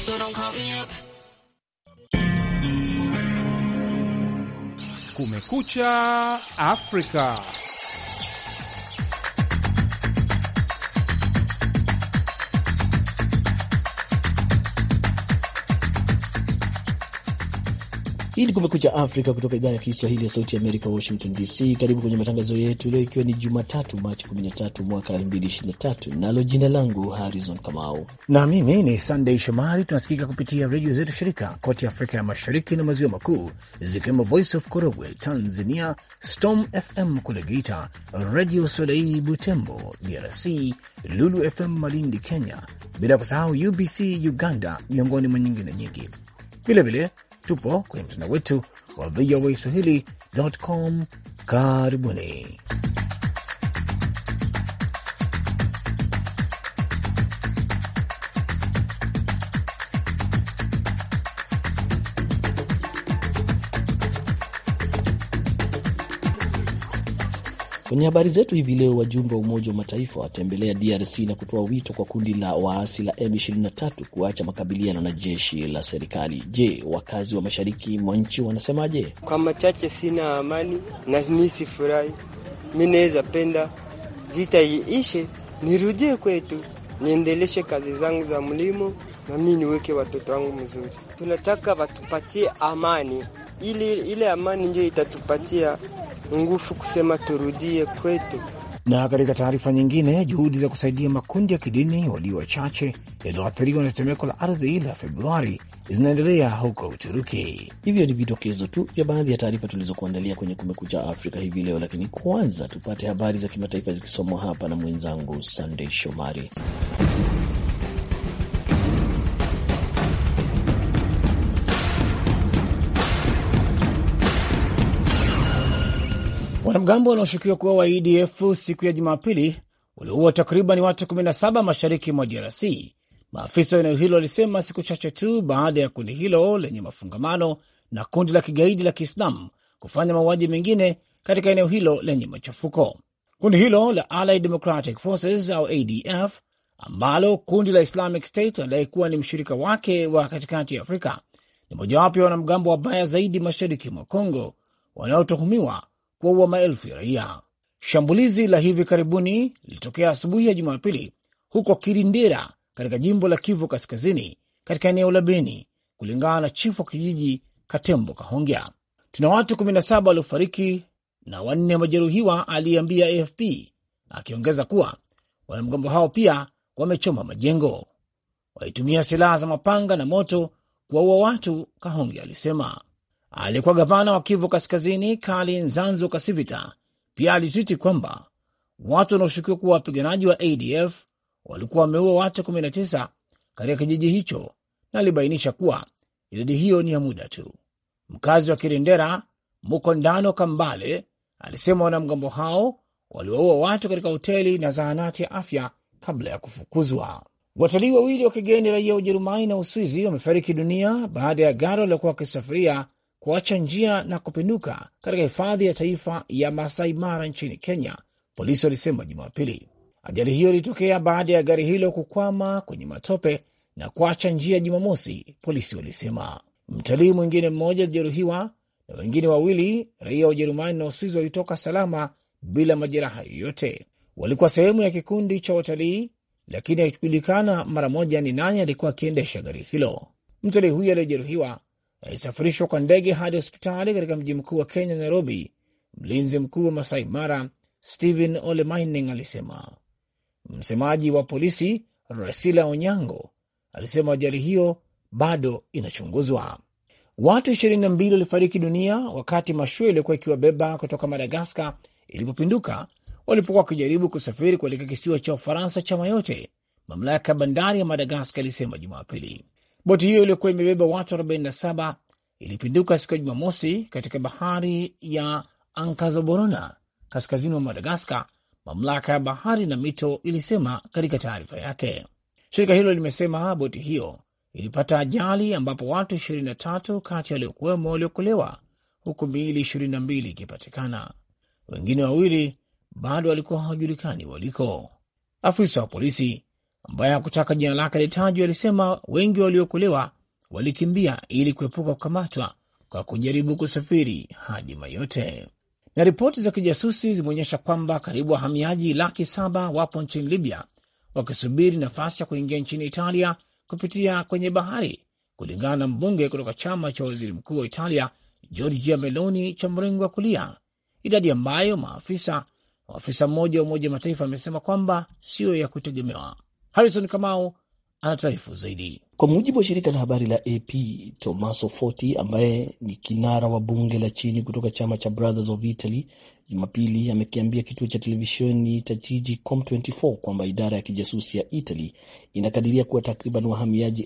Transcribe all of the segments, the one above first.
so don't call me up. Kumekucha Afrika. Hii ni Kumekucha Afrika kutoka idhaa ya Kiswahili ya Sauti ya Amerika, Washington DC. Karibu kwenye matangazo yetu leo, ikiwa ni Jumatatu Machi 13 mwaka 2023. Nalo jina langu Harrison Kamau na mimi ni Sunday Shomari. Tunasikika kupitia redio zetu shirika kote Afrika ya Mashariki na Maziwa Makuu, zikiwemo Voice of Korogwe Tanzania, Storm FM kule Geita, Radio Soleil Butembo DRC, Lulu FM Malindi Kenya, bila kusahau UBC Uganda, miongoni mwa nyingine nyingi. Vilevile tupo kwenye mtandao wetu wa voaswahili.com. Karibuni. Kwenye habari zetu hivi leo, wajumbe wa Umoja wa Mataifa watembelea DRC na kutoa wito kwa kundi la waasi la M23 kuacha makabiliano na jeshi la serikali. Je, wakazi wa mashariki mwa nchi wanasemaje? Kwa machache sina amani na nisi furahi. Mimi naweza penda vita iishe, nirudie kwetu, niendeleshe kazi zangu za mlimo na mimi niweke watoto wangu mzuri. Tunataka watupatie amani. Ile amani ndio itatupatia nguvu kusema turudie kwetu. Na katika taarifa nyingine, juhudi za kusaidia makundi ya kidini walio wachache yaliyoathiriwa na tetemeko la ardhi la Februari zinaendelea huko Uturuki. Hivyo ni vidokezo tu vya baadhi ya taarifa tulizokuandalia kwenye Kumekucha Afrika hivi leo, lakini kwanza tupate habari za kimataifa zikisomwa hapa na mwenzangu Sunday Shomari. Wanamgambo wanaoshukiwa kuwa wa ADF siku ya Jumapili waliua takriban watu 17 mashariki mwa DRC. Maafisa wa eneo hilo walisema siku chache tu baada ya kundi hilo lenye mafungamano na kundi la kigaidi la Kiislamu kufanya mauaji mengine katika eneo hilo lenye machafuko. Kundi hilo la Allied Democratic Forces au ADF, ambalo kundi la Islamic State wanadai kuwa ni mshirika wake wa katikati ya Afrika, ni mojawapo ya wanamgambo wabaya zaidi mashariki mwa Kongo wanaotuhumiwa kuua maelfu ya raia. Shambulizi la hivi karibuni lilitokea asubuhi ya Jumapili huko Kirindera katika jimbo la Kivu Kaskazini katika eneo la Beni, kulingana na chifu wa kijiji Katembo Kahongya. Tuna watu 17 waliofariki na 4 majeruhiwa, aliambia AFP, akiongeza kuwa wanamgambo hao pia wamechoma majengo. Walitumia silaha za mapanga na moto kuwaua watu, Kahongya alisema. Alikuwa gavana wa Kivu Kaskazini Kali Nzanzu Kasivita pia alitwiti kwamba watu wanaoshukiwa kuwa wapiganaji wa ADF walikuwa wameua watu 19 katika kijiji hicho, na alibainisha kuwa idadi hiyo ni ya muda tu. Mkazi wa Kirindera Mukondano Kambale alisema wanamgambo hao waliwaua watu katika hoteli na zahanati ya afya kabla ya kufukuzwa. Watalii wawili wa kigeni raia wa Ujerumani na Uswizi wamefariki dunia baada ya gari waliokuwa wakisafiria kuacha njia na kupinduka katika hifadhi ya taifa ya Masai Mara nchini Kenya, polisi walisema Jumapili. Ajali hiyo ilitokea baada ya gari hilo kukwama kwenye matope na kuacha njia Jumamosi, polisi walisema. Mtalii mwingine mmoja alijeruhiwa na wengine wawili raia wa Ujerumani na Uswizi walitoka salama bila majeraha yoyote. Walikuwa sehemu ya kikundi cha watalii, lakini haikujulikana mara moja ni nani alikuwa akiendesha gari hilo. Mtalii huyo aliyejeruhiwa alisafirishwa kwa ndege hadi hospitali katika mji mkuu wa Kenya, Nairobi. Mlinzi mkuu wa Masai Mara Stephen Ole Mining alisema. Msemaji wa polisi Rasila Onyango alisema ajali hiyo bado inachunguzwa. Watu 22 walifariki dunia wakati mashua iliyokuwa ikiwabeba kutoka Madagaskar ilipopinduka walipokuwa wakijaribu kusafiri kuelekea kisiwa cha Ufaransa cha Mayotte, mamlaka ya bandari ya Madagaskar ilisema Jumapili. Boti hiyo iliyokuwa imebeba watu 47 ilipinduka siku ya Jumamosi katika bahari ya Ankazoborona kaskazini mwa Madagaskar, mamlaka ya bahari na mito ilisema katika taarifa yake. Shirika hilo limesema boti hiyo ilipata ajali ambapo watu 23 kati ya waliokuwemo waliokolewa, huku miili 22 ikipatikana. Wengine wawili bado walikuwa hawajulikani waliko. Afisa wa polisi ambaye hakutaka jina lake litajwa, alisema wengi waliokolewa walikimbia ili kuepuka kukamatwa kwa kujaribu kusafiri hadi Mayotte. Na ripoti za kijasusi zimeonyesha kwamba karibu wahamiaji 700,000 wapo nchini Libya wakisubiri nafasi ya kuingia nchini Italia kupitia kwenye bahari, kulingana na mbunge kutoka chama cha waziri mkuu wa Italia Giorgia Meloni cha mrengo wa kulia, idadi ambayo afisa mmoja wa Umoja Mataifa amesema kwamba sio ya kutegemewa. Harrison Kamau anataarifu zaidi. Kwa mujibu wa shirika la habari la AP, Tommaso Forti ambaye ni kinara wa bunge la chini kutoka chama cha Brothers of Italy Jumapili amekiambia kituo cha televisheni cha jiji Com24 kwamba idara ya kijasusi ya Italy inakadiria kuwa takriban wahamiaji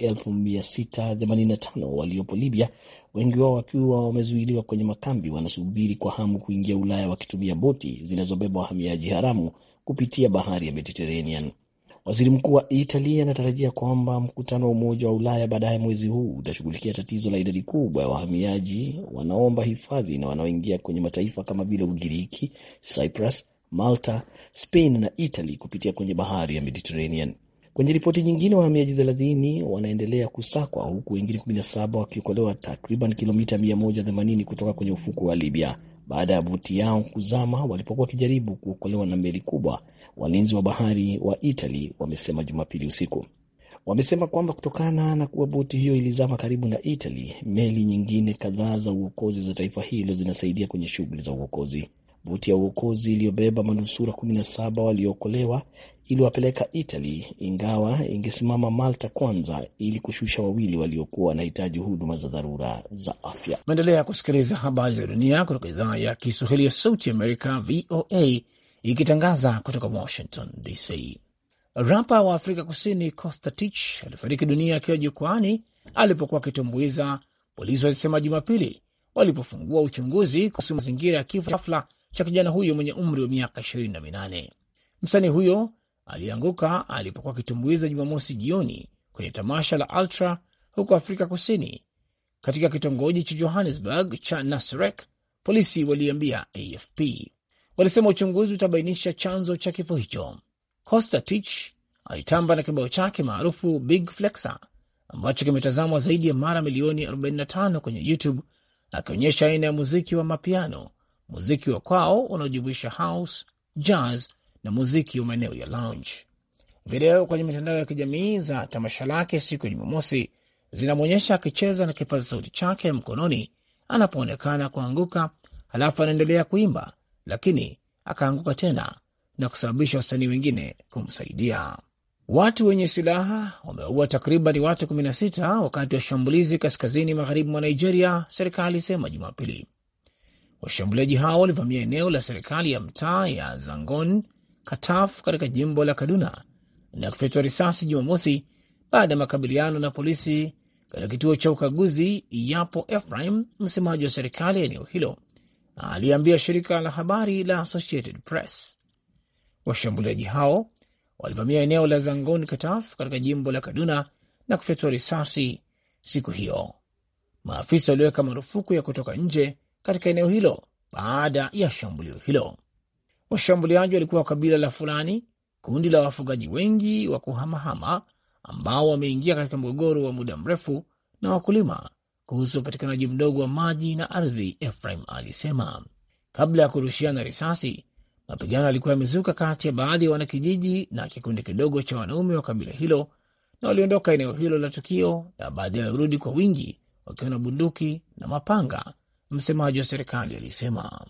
1685 waliopo Libya, wengi wao wakiwa wamezuiliwa kwenye makambi, wanasubiri kwa hamu kuingia Ulaya wakitumia boti zinazobeba wahamiaji haramu kupitia bahari ya Mediterranean. Waziri mkuu wa Italy anatarajia kwamba mkutano wa Umoja wa Ulaya baadaye mwezi huu utashughulikia tatizo la idadi kubwa ya wahamiaji wanaomba hifadhi na wanaoingia kwenye mataifa kama vile Ugiriki, Cyprus, Malta, Spain na Italy kupitia kwenye bahari ya Mediterranean. Kwenye ripoti nyingine, wahamiaji 30 wanaendelea kusakwa huku wengine 17 wakiokolewa takriban kilomita 180 kutoka kwenye ufuko wa Libya baada ya boti yao kuzama walipokuwa wakijaribu kuokolewa na meli kubwa. Walinzi wa bahari wa Italy wamesema Jumapili usiku. Wamesema kwamba kutokana na kuwa boti hiyo ilizama karibu na Italy, meli nyingine kadhaa za uokozi za taifa hilo zinasaidia kwenye shughuli za uokozi. Boti ya uokozi iliyobeba manusura 17 waliokolewa iliwapeleka Italy, ingawa ingesimama Malta kwanza ili kushusha wawili waliokuwa wanahitaji huduma za dharura za afya. Maendelea kusikiliza habari za dunia kutoka idhaa ya Kiswahili ya Sauti Amerika, VOA, ikitangaza kutoka Washington DC. Rapa wa Afrika Kusini Costa Titch alifariki dunia akiwa jukwani alipokuwa akitumbuiza, polisi walisema Jumapili walipofungua uchunguzi kuhusu mazingira ya kifo ghafla cha kijana huyo mwenye umri wa miaka 28. Msanii huyo alianguka alipokuwa akitumbuiza Jumamosi jioni kwenye tamasha la Ultra huko Afrika Kusini katika kitongoji cha Johannesburg cha Nasrec, polisi waliambia AFP. Walisema uchunguzi utabainisha chanzo cha kifo hicho. Costa Titch alitamba na kibao chake maarufu Big Flexer ambacho kimetazamwa zaidi ya mara milioni 45 kwenye YouTube, akionyesha aina ya muziki wa mapiano, muziki wa kwao unaojumuisha house, jazz na muziki wa maeneo ya lounge. Video kwenye mitandao ya kijamii za tamasha lake siku ya Jumamosi zinamwonyesha akicheza na kipaza sauti chake mkononi anapoonekana kuanguka, halafu anaendelea kuimba, lakini akaanguka tena na kusababisha wasanii wengine kumsaidia. Watu wenye silaha wameua takriban watu 16 wakati wa shambulizi kaskazini magharibi mwa Nigeria, serikali isema Jumapili. Washambuliaji hao walivamia eneo la serikali ya mtaa ya Zangon Kataf katika jimbo la Kaduna na kufyatua risasi Jumamosi baada ya makabiliano na polisi katika kituo cha ukaguzi. Yapo Ephraim, msemaji wa serikali ya eneo hilo, aliambia shirika la habari la Associated Press. Washambuliaji hao walivamia eneo la Zangon Kataf katika jimbo la Kaduna na kufyatua risasi siku hiyo. Maafisa waliweka marufuku ya kutoka nje katika eneo hilo baada ya shambulio hilo. Washambuliaji walikuwa wa kabila la Fulani, kundi la wafugaji wengi wa kuhamahama ambao wameingia katika mgogoro wa muda mrefu na wakulima kuhusu upatikanaji mdogo wa maji na ardhi, Ephraim alisema. Kabla ya kurushiana risasi, mapigano yalikuwa yamezuka kati ya baadhi ya wanakijiji na kikundi kidogo cha wanaume wa kabila hilo, na waliondoka eneo hilo la tukio na baadaye walirudi kwa wingi wakiwa na bunduki na mapanga, msemaji wa serikali alisema.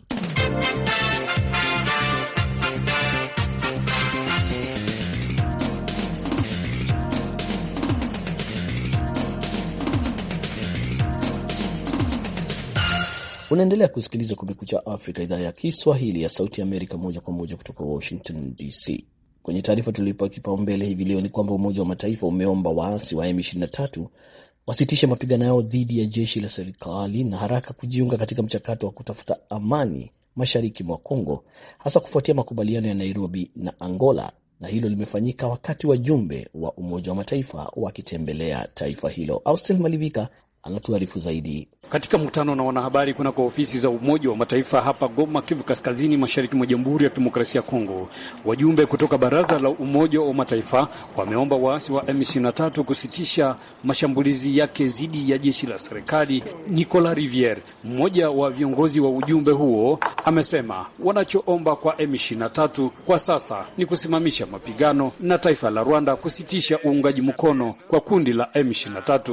Unaendelea kusikiliza Kumekucha Afrika, idhaa ya Kiswahili ya Sauti ya Amerika, moja kwa moja kutoka Washington DC. Kwenye taarifa tulipa kipaumbele hivi leo ni kwamba Umoja wa Mataifa umeomba waasi wa M23 wasitishe mapigano yao dhidi ya jeshi la serikali na haraka kujiunga katika mchakato wa kutafuta amani mashariki mwa Kongo, hasa kufuatia makubaliano ya Nairobi na Angola, na hilo limefanyika wakati wajumbe wa Umoja wa Mataifa wakitembelea taifa hilo. Austin Malivika anatuarifu zaidi. Katika mkutano na wanahabari kunako ofisi za Umoja wa Mataifa hapa Goma, Kivu Kaskazini, mashariki mwa Jamhuri ya Kidemokrasia ya Kongo, wajumbe kutoka Baraza la Umoja wa Mataifa wameomba waasi wa M23 kusitisha mashambulizi yake dhidi ya jeshi la serikali. Nicolas Riviere, mmoja wa viongozi wa ujumbe huo, amesema wanachoomba kwa M23 kwa sasa ni kusimamisha mapigano na taifa la Rwanda kusitisha uungaji mkono kwa kundi la M23.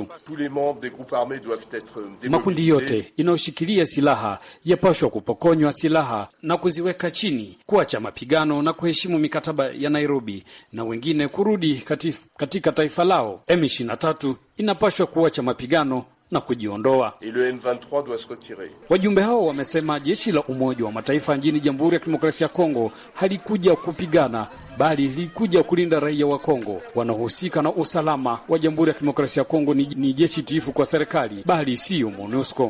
Makundi yote inayoshikilia silaha yapashwa kupokonywa silaha na kuziweka chini, kuacha mapigano na kuheshimu mikataba ya Nairobi, na wengine kurudi katika taifa lao. M23 inapashwa kuacha mapigano na kujiondoa. Wajumbe hao wamesema jeshi la Umoja wa Mataifa nchini Jamhuri ya Kidemokrasia ya Kongo halikuja kupigana, bali lilikuja kulinda raia wa Kongo. Wanaohusika na usalama wa Jamhuri ya Kidemokrasia ya Kongo ni jeshi tiifu kwa serikali, bali sio MONUSCO.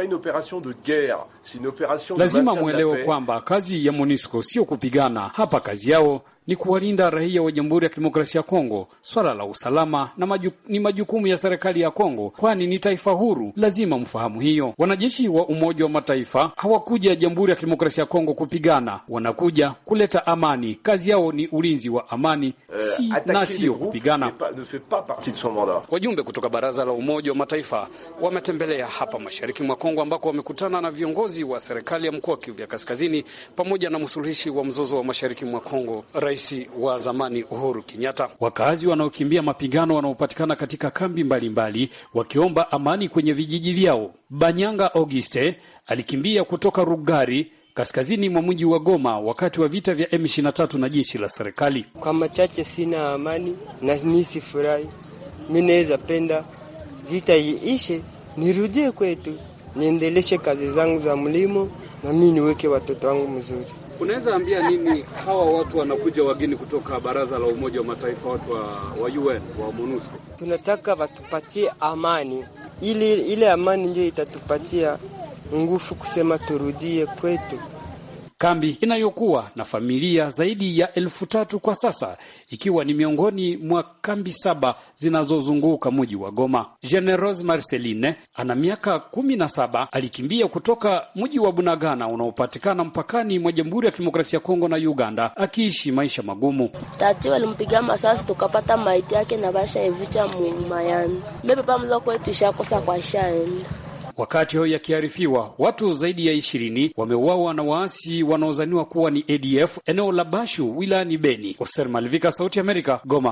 Lazima muelewe kwamba kazi ya MONUSCO sio kupigana. Hapa kazi yao ni kuwalinda raia wa Jamhuri ya Kidemokrasia ya Kongo. Swala la usalama ni majukumu ya serikali ya Kongo, kwani ni taifa huru. Lazima mfahamu hiyo. Wanajeshi wa Umoja wa Mataifa hawakuja Jamhuri ya Kidemokrasia ya Kongo kupigana, wanakuja kuleta amani. Kazi yao ni ulinzi wa amani, na sio kupigana. Wajumbe kutoka Baraza la Umoja wa Mataifa wametembelea hapa mashariki mwa Kongo, ambako wamekutana na viongozi wa serikali ya mkoa wa Kivu Kaskazini pamoja na msuluhishi wa mzozo wa mashariki mwa Kongo, Rais wa zamani Uhuru Kenyatta. Wakazi wanaokimbia mapigano wanaopatikana katika kambi mbalimbali wakiomba amani kwenye vijiji vyao. Banyanga Auguste alikimbia kutoka Rugari kaskazini mwa mji wa Goma wakati wa vita vya M23 na jeshi la serikali. Kwa machache sina amani na nisi furahi. Mimi naweza penda vita iishe, nirudie kwetu, niendeleshe kazi zangu za mlimo na mimi niweke watoto wangu mzuri. Unaweza ambia nini hawa watu wanakuja wageni kutoka Baraza la Umoja wa Mataifa, watu wa UN, wa MONUSCO? Tunataka watupatie amani. Ile amani ndio itatupatia nguvu kusema turudie kwetu. Kambi inayokuwa na familia zaidi ya 3,000 kwa sasa, ikiwa ni miongoni mwa kambi 7 zinazozunguka mji wa Goma. Generose Marceline ana miaka 17, alikimbia kutoka mji wa Bunagana unaopatikana mpakani mwa Jamhuri ya Kidemokrasia ya Kongo na Uganda, akiishi maisha magumu. Tati walimpiga masasi tukapata maiti yake na basha evicha mumayani. Bebe pamzo kwetu ishakosa kwa shaenda. Wakati huo yakiarifiwa, watu zaidi ya 20 wameuawa na waasi wanaozaniwa kuwa ni ADF eneo la Bashu wilayani Beni. Oser Malvika, Sauti ya Amerika, Goma.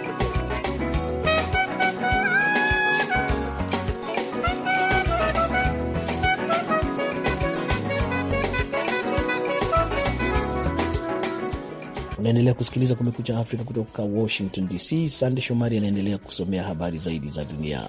Unaendelea kusikiliza Kumekucha Afrika kutoka Washington DC. Sande Shomari anaendelea kusomea habari zaidi za dunia.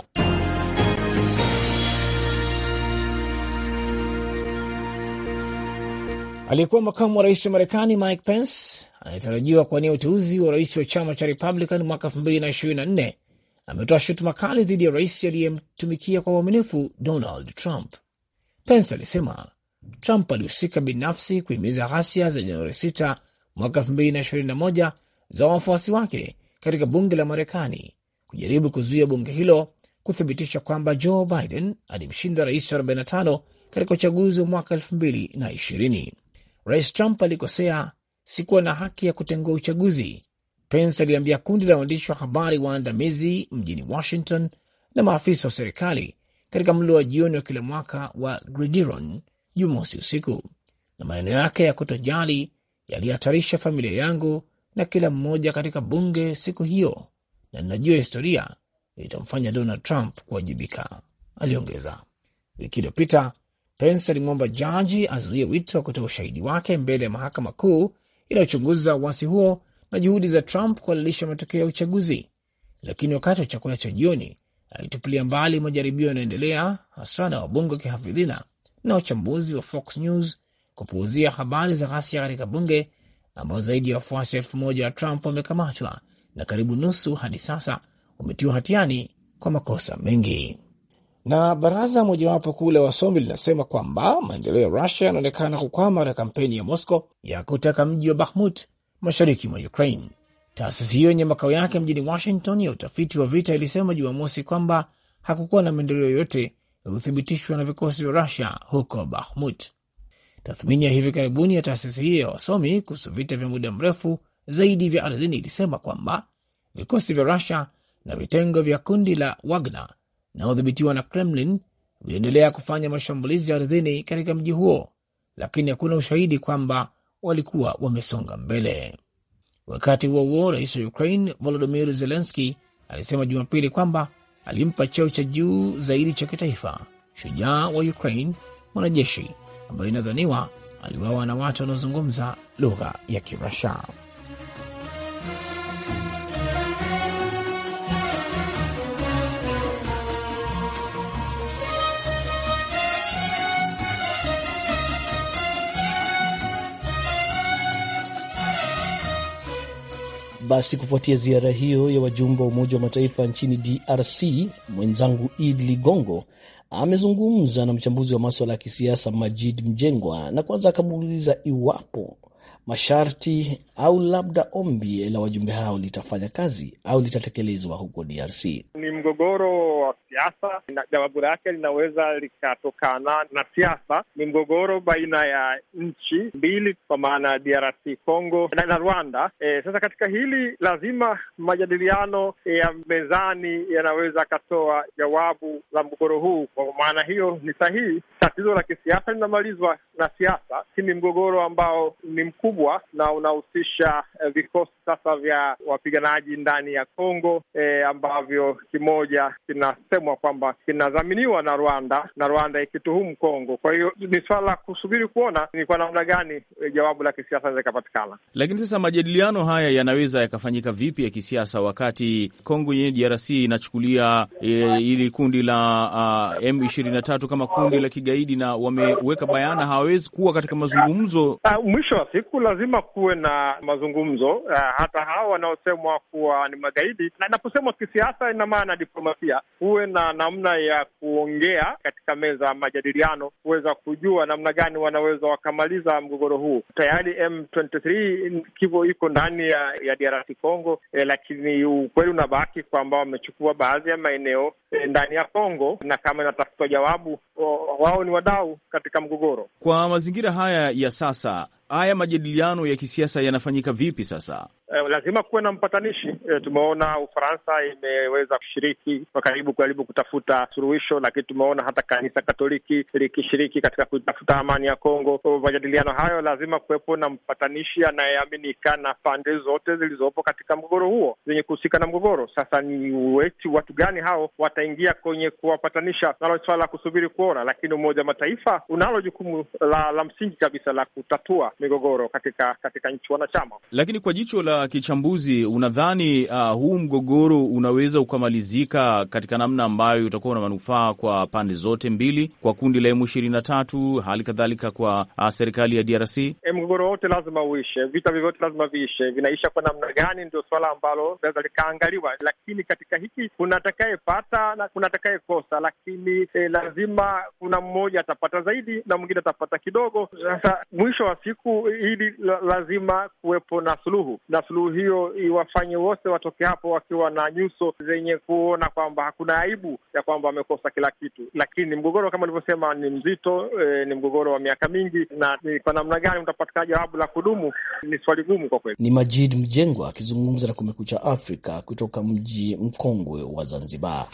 Aliyekuwa makamu wa rais wa Marekani Mike Pence anayetarajiwa kuwania uteuzi wa rais wa chama cha Republican mwaka 2024 ametoa shutuma kali dhidi ya rais aliyemtumikia kwa uaminifu Donald Trump. Pence alisema Trump alihusika binafsi kuhimiza ghasia za Januari 6 mwaka 2021 za wafuasi wake katika bunge la Marekani, kujaribu kuzuia bunge hilo kuthibitisha kwamba Joe Biden alimshinda rais wa 45 katika uchaguzi wa mwaka 2020. Rais Trump alikosea, sikuwa na haki ya kutengua uchaguzi, Pence aliambia kundi la waandishi wa habari waandamizi mjini Washington na maafisa wa serikali katika mlo wa jioni wa kila mwaka wa Gridiron Jumamosi usiku. Na maneno yake ya kutojali yalihatarisha familia yangu na kila mmoja katika bunge siku hiyo, na ninajua historia itamfanya Donald Trump kuwajibika, aliongeza. Wiki iliyopita Pence alimwomba jaji azuie wito wa kutoa ushahidi wake mbele ya mahakama kuu inayochunguza uasi huo na juhudi za Trump kuhalalisha matokeo ya uchaguzi. Lakini wakati wa chakula cha jioni alitupilia mbali majaribio yanayoendelea, hasa na wabunge wa kihafidhina na wachambuzi wa Fox News, kupuuzia habari za ghasia katika bunge, ambao zaidi ya wafuasi 1,000 wa Trump wamekamatwa na karibu nusu hadi sasa wametiwa hatiani kwa makosa mengi. Na baraza mojawapo kuu la wasomi linasema kwamba maendeleo ya Russia yanaonekana kukwama katika kampeni ya Moscow ya kutaka mji wa Bakhmut mashariki mwa Ukraine. Taasisi hiyo yenye makao yake mjini Washington ya utafiti wa vita ilisema Jumamosi kwamba hakukuwa na maendeleo yoyote ulithibitishwa na vikosi vya Russia huko Bakhmut. Tathmini ya hivi karibuni ya taasisi hiyo ya wasomi kuhusu vita vya muda mrefu zaidi vya ardhini ilisema kwamba vikosi vya Russia na vitengo vya kundi la Wagner na udhibitiwa na Kremlin viliendelea kufanya mashambulizi ya ardhini katika mji huo, lakini hakuna ushahidi kwamba walikuwa wamesonga mbele. Wakati huo huo, rais wa Ukraine Volodymyr Zelensky alisema Jumapili kwamba alimpa cheo cha juu zaidi cha kitaifa shujaa wa Ukraine, mwanajeshi ambaye inadhaniwa aliwawa na watu wanaozungumza lugha ya Kirasha. Basi kufuatia ziara hiyo ya wajumbe wa Umoja wa Mataifa nchini DRC, mwenzangu Id Ligongo amezungumza na mchambuzi wa masuala ya kisiasa Majid Mjengwa, na kwanza akamuuliza iwapo masharti au labda ombi la wajumbe hao litafanya kazi au litatekelezwa huko DRC. Ni mgogoro wa siasa na jawabu lake linaweza likatokana na siasa. Ni mgogoro baina ya nchi mbili, kwa maana DRC Congo na Rwanda. Sasa katika hili lazima majadiliano ya mezani yanaweza katoa jawabu la mgogoro huu. Kwa maana hiyo ni sahihi, tatizo la kisiasa linamalizwa na siasa. Ni mgogoro ambao ni mkubwa na unahusisha vikosi sasa vya wapiganaji ndani ya Kongo, ambavyo kimoja kinasemwa kwamba kinadhaminiwa na Rwanda ikituhumu Kongo. Kwa hiyo ni swala kusubiri kuona ni kwa namna gani jawabu la kisiasa linaweza kupatikana. Lakini sasa majadiliano haya yanaweza yakafanyika vipi ya kisiasa wakati Kongo yenyewe DRC inachukulia ili kundi la M23 kama kundi la kigaidi, na wameweka bayana hawawezi kuwa katika mazungumzo? Mwisho wa siku lazima kuwe na mazungumzo. Hata hao wanaosemwa kuwa ni magaidi, na naposemwa kisiasa ina maana diplomasia, kuwe na namna ya kuongea katika meza majadiliano, kuweza kujua namna gani wanaweza wakamaliza mgogoro huu. Tayari M23 kivo iko ndani ya DRC Congo, lakini ukweli unabaki kwamba wamechukua baadhi ya maeneo ndani ya Kongo, na kama inatafutwa jawabu, wao ni wadau katika mgogoro. Kwa mazingira haya ya sasa, haya majadiliano ya kisiasa yanafanyika vipi sasa? Lazima kuwe na mpatanishi. Tumeona Ufaransa imeweza kushiriki kwa karibu kutafuta suluhisho, lakini tumeona hata kanisa Katoliki likishiriki katika kutafuta amani ya Kongo. Kwa majadiliano hayo lazima kuwepo na mpatanishi anayeaminika na pande zote zilizopo katika mgogoro huo, zenye kuhusika na mgogoro. Sasa ni watu gani hao wataingia kwenye kuwapatanisha, nalo swala la kusubiri kuona, lakini Umoja wa Mataifa unalo jukumu la msingi kabisa la kutatua migogoro katika nchi wanachama. Lakini kwa jicho la kichambuzi, unadhani huu mgogoro unaweza ukamalizika katika namna ambayo utakuwa na manufaa kwa pande zote mbili, kwa kundi la M23 hali kadhalika kwa serikali ya DRC? Mgogoro wote lazima uishe, vita vyote lazima viishe. Vinaisha kwa namna gani ndio swala ambalo lazima likaangaliwa, lakini katika hiki kuna atakayepata na kuna atakayekosa, lakini lazima kuna mmoja atapata zaidi na mwingine atapata kidogo. Sasa mwisho wa siku hili lazima kuwepo na suluhu, na suluhu hiyo iwafanye wote watoke hapo wakiwa na nyuso zenye kuona kwamba hakuna aibu ya kwamba wamekosa kila kitu. Lakini mgogoro kama nilivyosema ni mzito, ni mgogoro wa miaka mingi, na ni kwa namna gani mtapatikana jawabu la kudumu ni swali gumu kwa kweli. Ni Majid Mjengwa akizungumza na Kumekucha Afrika kutoka mji mkongwe wa Zanzibar.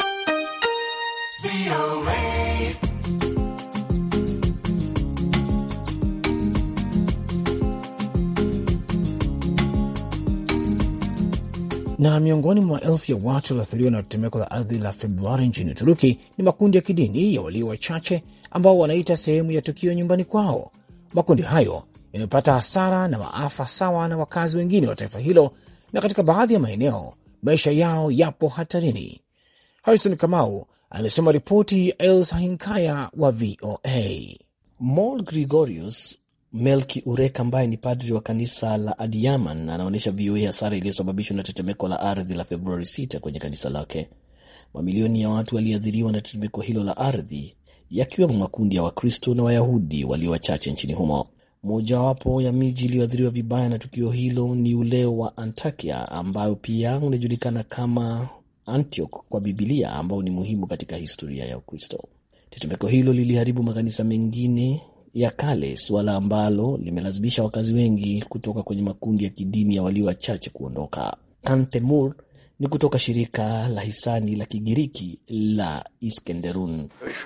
Na miongoni mwa elfu ya watu walioathiriwa na tetemeko la ardhi la Februari nchini Uturuki ni makundi ya kidini ya walio wachache ambao wanaita sehemu ya tukio nyumbani kwao. Makundi hayo yamepata hasara na maafa sawa na wakazi wengine wa taifa hilo, na katika baadhi ya maeneo maisha yao yapo hatarini. Harrison Kamau anasoma ripoti ya Els Hinkaya wa VOA. Mol Gregorius Melki Ureka ambaye ni padri wa kanisa la Adiyaman anaonyesha VOA hasara iliyosababishwa na tetemeko la ardhi la Februari 6 kwenye kanisa lake. Mamilioni ya watu waliathiriwa na tetemeko hilo la ardhi, yakiwemo makundi ya Wakristo na Wayahudi walio wachache nchini humo. Mojawapo ya miji iliyoathiriwa vibaya na tukio hilo ni ule wa Antakya, ambayo pia unajulikana kama Antioch kwa Biblia, ambao ni muhimu katika historia ya Ukristo. Tetemeko hilo liliharibu makanisa mengine ya kale, suala ambalo limelazimisha wakazi wengi kutoka kwenye makundi ya kidini ya walio wachache kuondoka. Kantemur ni kutoka shirika la hisani la Kigiriki la Iskenderun.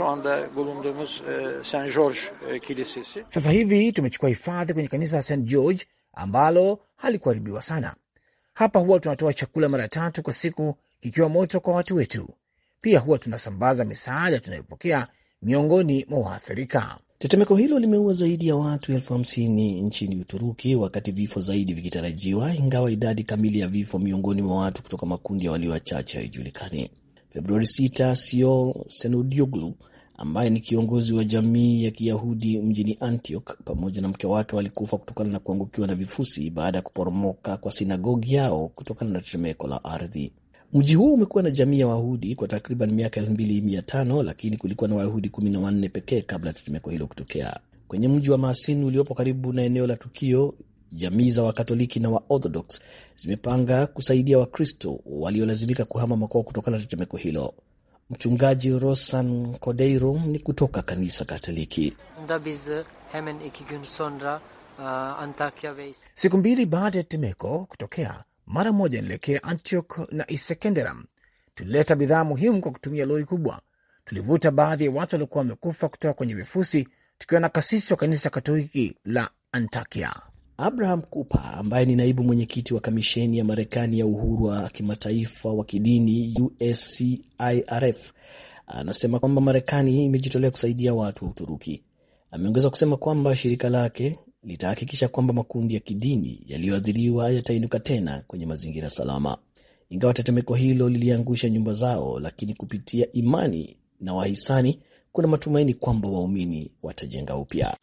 Sasa hivi tumechukua hifadhi kwenye kanisa la St. George ambalo halikuharibiwa sana. Hapa huwa tunatoa chakula mara 3 kwa siku kikiwa moto kwa watu wetu. Pia huwa tunasambaza misaada tunayopokea miongoni mwa waathirika. Tetemeko hilo limeua zaidi ya watu 50,000 nchini Uturuki, wakati vifo zaidi vikitarajiwa, ingawa idadi kamili ya vifo miongoni mwa watu kutoka makundi ya walio wachache haijulikani. Februari 6, Siol Senodioglu ambaye ni kiongozi wa jamii ya Kiyahudi mjini Antioch pamoja na mke wake walikufa kutokana na kuangukiwa na vifusi baada ya kuporomoka kwa sinagogi yao kutokana na tetemeko la ardhi. Mji huu umekuwa na jamii ya Wayahudi kwa takriban miaka 2500, lakini kulikuwa na Wayahudi 14 pekee kabla ya tetemeko hilo kutokea. Kwenye mji wa Mersin uliopo karibu na eneo la tukio, jamii za Wakatoliki na Waorthodox zimepanga kusaidia Wakristo waliolazimika kuhama makwao kutokana na tetemeko hilo. Mchungaji Rosan Kodeiro ni kutoka kanisa Katoliki. Siku 2 baada ya tetemeko kutokea, mara moja nilekea Antioch na Iskenderun. Tulileta bidhaa muhimu kwa kutumia lori kubwa. Tulivuta baadhi ya watu waliokuwa wamekufa kutoka kwenye vifusi, tukiwa na kasisi wa kanisa Katoliki la Antakya. Abraham Cooper ambaye ni naibu mwenyekiti wa kamisheni ya Marekani ya uhuru wa kimataifa wa kidini USCIRF anasema kwamba Marekani imejitolea kusaidia watu wa Uturuki. Ameongeza kusema kwamba shirika lake litahakikisha kwamba makundi ya kidini yaliyoathiriwa yatainuka tena kwenye mazingira salama. Ingawa tetemeko hilo liliangusha nyumba zao, lakini kupitia imani na wahisani kuna matumaini kwamba waumini watajenga upya.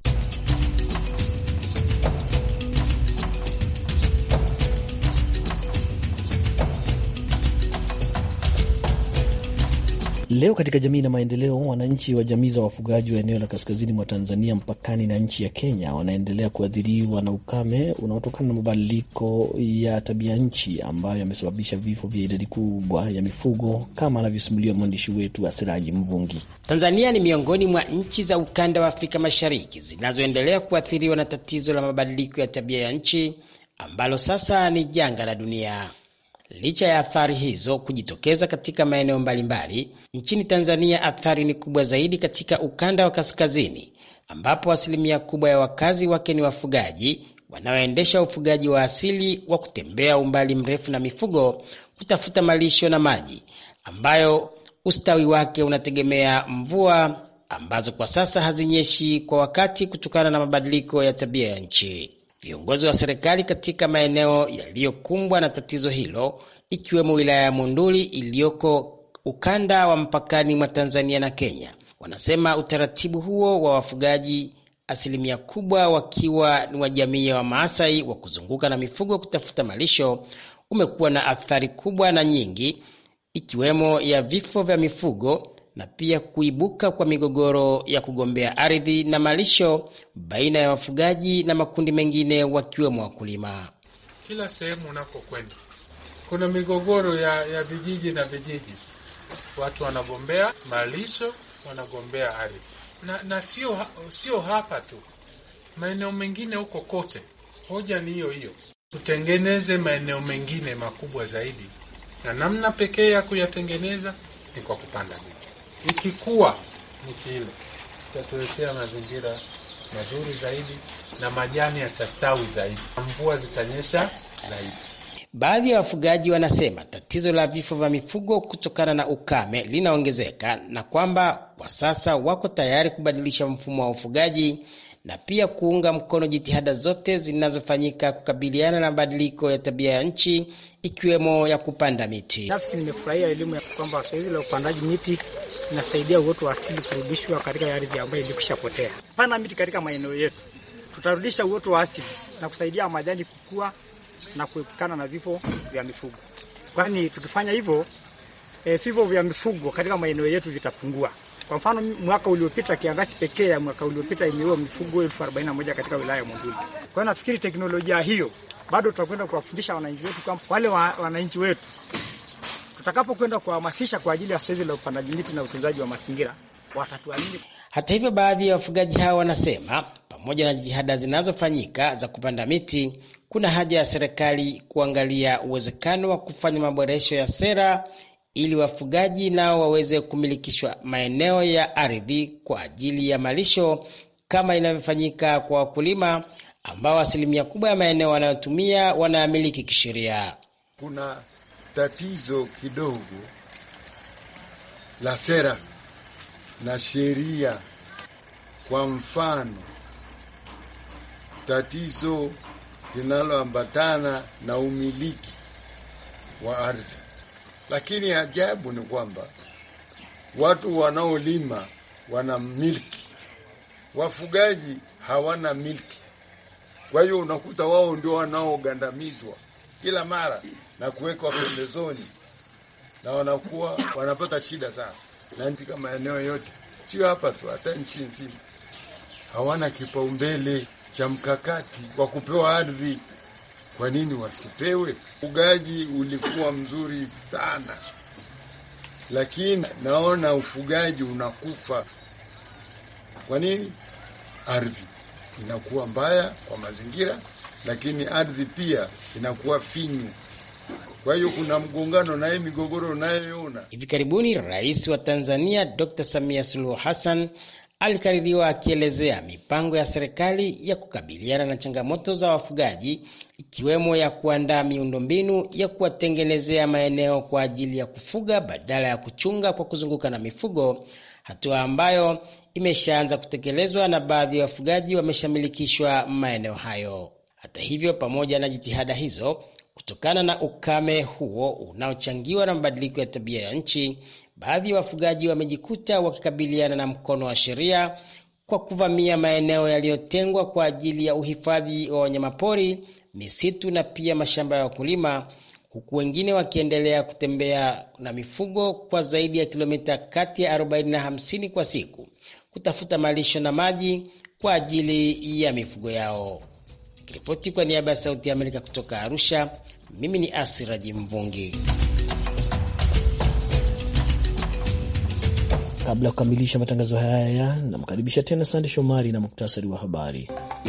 Leo katika jamii na maendeleo, wananchi wa jamii za wafugaji wa eneo la kaskazini mwa Tanzania mpakani na nchi ya Kenya wanaendelea kuathiriwa na ukame unaotokana na mabadiliko ya tabia nchi ambayo yamesababisha vifo vya idadi kubwa ya mifugo, kama anavyosimulia mwandishi wetu Asiraji Mvungi. Tanzania ni miongoni mwa nchi za ukanda wa Afrika Mashariki zinazoendelea kuathiriwa na tatizo la mabadiliko ya tabia ya nchi ambalo sasa ni janga la dunia. Licha ya athari hizo kujitokeza katika maeneo mbalimbali, nchini Tanzania athari ni kubwa zaidi katika ukanda wa kaskazini, ambapo asilimia kubwa ya wakazi wake ni wafugaji wanaoendesha ufugaji wa asili wa kutembea umbali mrefu na mifugo kutafuta malisho na maji, ambayo ustawi wake unategemea mvua ambazo kwa sasa hazinyeshi kwa wakati kutokana na mabadiliko ya tabia ya nchi. Viongozi wa serikali katika maeneo yaliyokumbwa na tatizo hilo, ikiwemo wilaya ya Monduli iliyoko ukanda wa mpakani mwa Tanzania na Kenya, wanasema utaratibu huo wa wafugaji, asilimia kubwa wakiwa ni wa jamii ya Wamaasai wa kuzunguka na mifugo kutafuta malisho, umekuwa na athari kubwa na nyingi, ikiwemo ya vifo vya mifugo na pia kuibuka kwa migogoro ya kugombea ardhi na malisho baina ya wafugaji na makundi mengine wakiwemo wakulima. Kila sehemu unakokwenda kuna migogoro ya vijiji na vijiji. Watu wanagombea malisho, wanagombea ardhi. Na sio hapa tu. Maeneo mengine huko kote. Hoja ni hiyo hiyo. Tutengeneze maeneo mengine makubwa zaidi. Na namna pekee ya kuyatengeneza ni kwa kupanda miti. Ikikuwa miti ile itatuletea mazingira mazuri zaidi na majani yatastawi zaidi. Mvua zitanyesha zaidi. Baadhi ya wafugaji wanasema tatizo la vifo vya mifugo kutokana na ukame linaongezeka na kwamba kwa sasa wako tayari kubadilisha mfumo wa ufugaji na pia kuunga mkono jitihada zote zinazofanyika kukabiliana na mabadiliko ya tabia ya nchi, ikiwemo ya kupanda miti. Nafsi nimefurahia elimu ya kwamba zoezi la upandaji miti inasaidia uoto wa asili kurudishwa katika ardhi ambayo ilikwishapotea. Panda miti katika maeneo yetu, tutarudisha uoto wa asili na kusaidia majani kukua na kuepukana na vifo vya mifugo. Kwani tukifanya hivyo, vifo vya mifugo katika maeneo yetu vitapungua. Kwa mfano mwaka uliopita, kiangazi pekee ya mwaka uliopita imeua mifugo 41,000 katika wilaya ya Monduli. Kwa hiyo nafikiri teknolojia hiyo bado tutakwenda kuwafundisha wananchi wetu, kwamba wale wananchi wetu tutakapokwenda kuhamasisha kwa ajili ya zoezi la upandaji miti na utunzaji wa mazingira, watatuamini. Hata hivyo, baadhi ya wafugaji hao wanasema pamoja na jitihada zinazofanyika za kupanda miti, kuna haja ya serikali kuangalia uwezekano wa kufanya maboresho ya sera ili wafugaji nao waweze kumilikishwa maeneo ya ardhi kwa ajili ya malisho kama inavyofanyika kwa wakulima ambao asilimia kubwa ya maeneo wanayotumia wanamiliki kisheria. Kuna tatizo kidogo la sera na sheria. Kwa mfano, tatizo linaloambatana na umiliki wa ardhi. Lakini ajabu ni kwamba watu wanaolima wana milki, wafugaji hawana milki. Kwa hiyo unakuta wao ndio wanaogandamizwa kila mara na kuwekwa pembezoni, na wanakuwa wanapata shida sana. Na nchi kama eneo yote, sio hapa tu, hata nchi nzima, hawana kipaumbele cha mkakati wa kupewa ardhi. Kwa nini wasipewe? Ufugaji ulikuwa mzuri sana, lakini naona ufugaji unakufa. Kwa nini? Ardhi inakuwa mbaya kwa mazingira, lakini ardhi pia inakuwa finyu. Kwa hiyo kuna mgongano na hii migogoro unayoona. Hivi karibuni Rais wa Tanzania Dr. Samia Suluhu Hassan alikaririwa akielezea mipango ya serikali ya kukabiliana na changamoto za wafugaji, ikiwemo ya kuandaa miundombinu ya kuwatengenezea maeneo kwa ajili ya kufuga badala ya kuchunga kwa kuzunguka na mifugo, hatua ambayo imeshaanza kutekelezwa na baadhi ya wafugaji wameshamilikishwa maeneo hayo. Hata hivyo, pamoja na jitihada hizo, kutokana na ukame huo unaochangiwa na mabadiliko ya tabia ya nchi, baadhi ya wafugaji wamejikuta wakikabiliana na mkono wa sheria kwa kuvamia maeneo yaliyotengwa kwa ajili ya uhifadhi wa wanyamapori, misitu na pia mashamba ya wakulima, huku wengine wakiendelea kutembea na mifugo kwa zaidi ya kilomita kati ya 40 na 50 kwa siku kutafuta malisho na maji kwa ajili ya mifugo yao. Ripoti kwa niaba ya Sauti ya Amerika kutoka Arusha, mimi ni Asiraji Mvungi. Kabla ya kukamilisha matangazo haya, namkaribisha tena Sande Shomari na muktasari wa habari.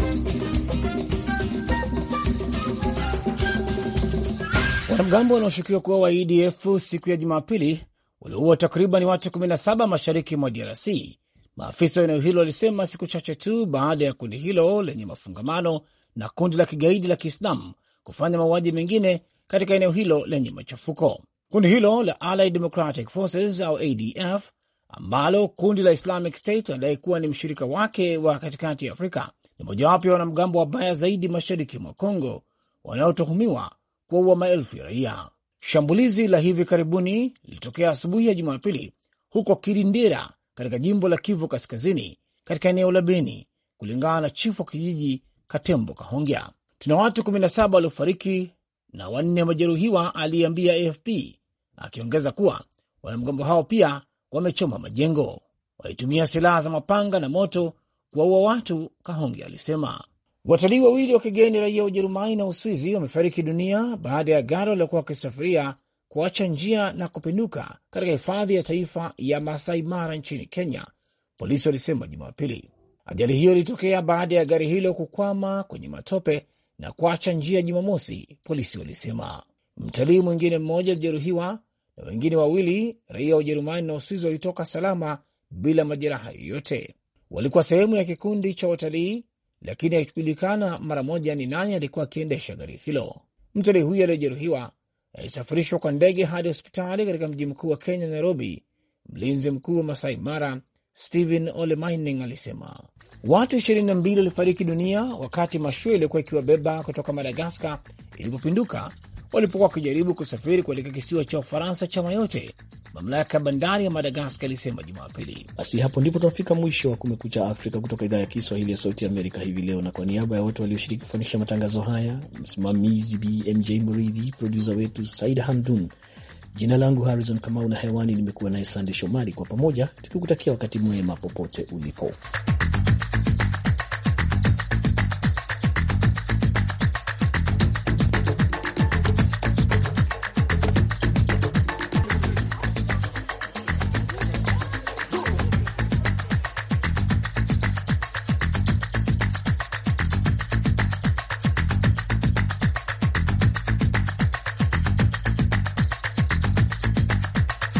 Wanamgambo wanaoshukiwa kuwa wa ADF siku ya Jumapili waliua takriban watu 17 mashariki mwa DRC. Maafisa wa eneo hilo walisema siku chache tu baada ya kundi hilo lenye mafungamano na kundi la kigaidi la Kiislamu kufanya mauaji mengine katika eneo hilo lenye machafuko. Kundi hilo la Allied Democratic Forces au ADF, ambalo kundi la Islamic State linadai kuwa ni mshirika wake wa katikati ya Afrika, ni mojawapo ya wanamgambo wabaya zaidi mashariki mwa Kongo wanaotuhumiwa kuua maelfu ya raia. Shambulizi la hivi karibuni lilitokea asubuhi ya Jumapili huko Kirindera katika jimbo la Kivu Kaskazini katika eneo la Beni, kulingana na chifu wa kijiji Katembo Kahongya. Tuna watu 17 waliofariki na 4 wamejeruhiwa, aliambia AFP, akiongeza kuwa wanamgambo hao pia wamechoma majengo. Walitumia silaha za mapanga na moto kuwaua watu, Kahongya alisema. Watalii wawili wa kigeni raia wa Ujerumani na Uswizi wamefariki dunia baada ya gari waliokuwa wakisafiria kuacha njia na kupinduka katika hifadhi ya taifa ya Masai Mara nchini Kenya, polisi walisema Jumapili. Ajali hiyo ilitokea baada ya gari hilo kukwama kwenye matope na kuacha njia Jumamosi, polisi walisema. Mtalii mwingine mmoja alijeruhiwa na wengine wawili raia wa Ujerumani na Uswizi walitoka salama bila majeraha yoyote. Walikuwa sehemu ya kikundi cha watalii, lakini haikujulikana mara moja ni nani alikuwa akiendesha gari hilo. Mtalii huyo aliyejeruhiwa alisafirishwa kwa ndege hadi hospitali katika mji mkuu wa Kenya, Nairobi. Mlinzi mkuu wa Masai Mara Stephen Ole Mining alisema watu 22 walifariki dunia wakati mashua iliyokuwa ikiwabeba kutoka Madagaskar ilipopinduka walipokuwa wakijaribu kusafiri kuelekea kisiwa cha Ufaransa cha Mayotte, mamlaka ya bandari ya Madagaskar ilisema Jumapili. Basi hapo ndipo tunafika mwisho wa Kumekucha Afrika kutoka idhaa ya Kiswahili ya Sauti ya Amerika hivi leo, na kwa niaba ya wote walioshiriki kufanikisha matangazo haya, msimamizi BMJ Muridhi, producer wetu Saida Hamdun, jina langu Harrison Kamau na hewani nimekuwa naye Sande Shomari, kwa pamoja tukikutakia wakati mwema popote ulipo.